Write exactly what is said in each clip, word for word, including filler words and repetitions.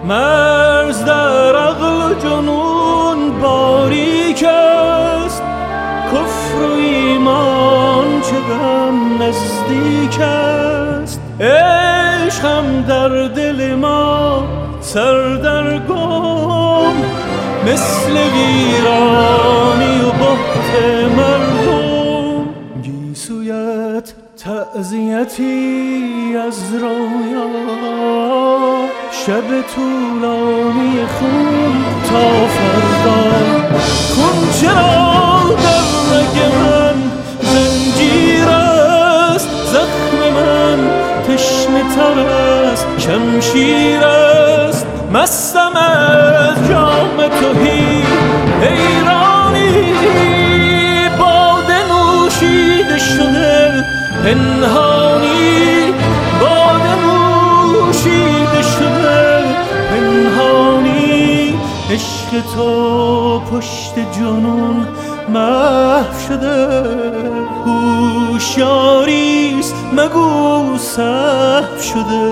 مرز در عقل و جنون باریک است، کفر و ایمان چه غم نزدیک است. عشق هم در دل ما سردرگم، مثل ویرانی و بحت مردم. گیسویت تعزیتی از رویا، شب طولانی خون تا فردا. خون چرا در رگ من زنجیر است، زخم من تشنه تر است شمشیر است. مستم از جام تهی حیرانی، باده نوشیده شده پنهانی، باده نوشیده شده پنهانی. عشق تو پشت جنون محو شده، هوشیاریست مگو سهو شده.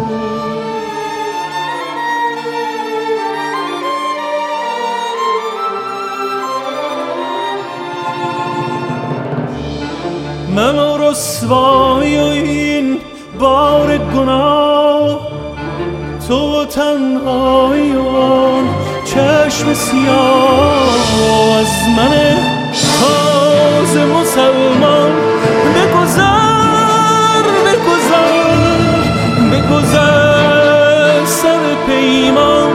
من و رسوایی و این بار گناه، تو تنهایی و آن چشم سیاه. از من تازه مسلمان بگذر بگذر بگذر، سر پیمان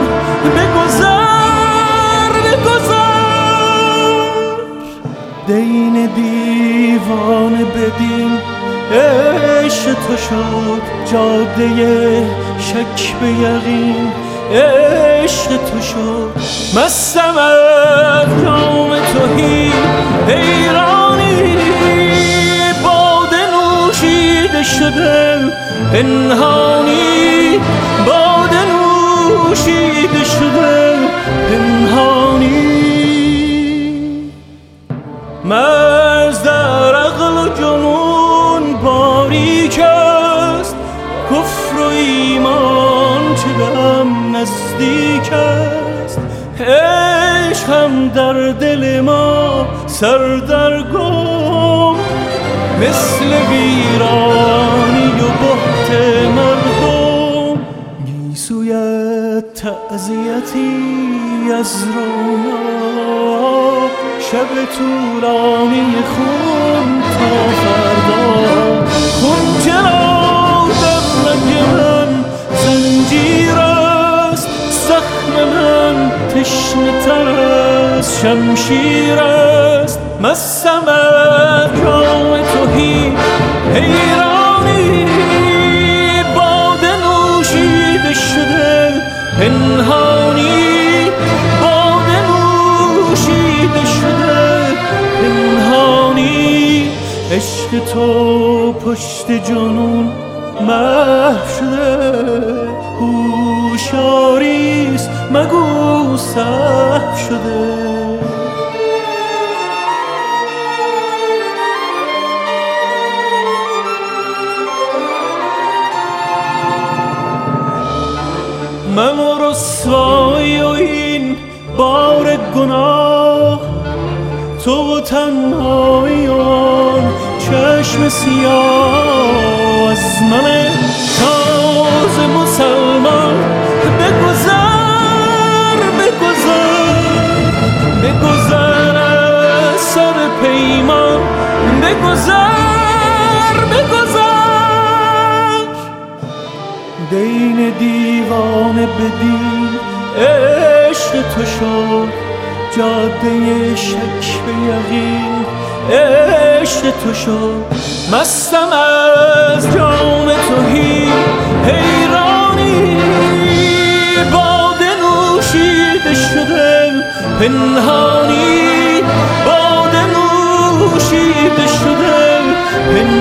بگذر بگذر. دین دیوانه بدین عشق تو شد، جاده شک به یقین عشق تو شد. مستم از جام تهی حیرانی، باده نوشیده شده پنهانی، باده نوشیده شده پنهانی. مرز در عقل و جنون باریک است، کفر و ایمان چه غم نزدیک است. عشق هم در دل ما سردرگم، مثل ویرانی و بحت مردم. گیسویت تعزیتی از رویا، شب طولانی خون تا فردا. خون چرا در رگ من زنجیر است، زخم من تشنه تر از شمشیر است. مستم از جام تهی حیرانی، باده نوشیده شده پنهانی، باده نوشیده شده پنهانی. عشق تو پشت جنون محو شده، هوشیاریست مگو سهو شده. من و رسوایی و این بار گناه، تو تنهایی و آن چشم سیاه. از من تازه مسلمان بگذر بگذر بگذر، از سر پیمان بگذر بگذر. دین دیوانه بدین عشق تو شد، جاده شک به یقین عشق تو شد. مستم از جام تهی حیرانی، باده نوشیده شده پنهانی، باده نوشیده شده پنهانی.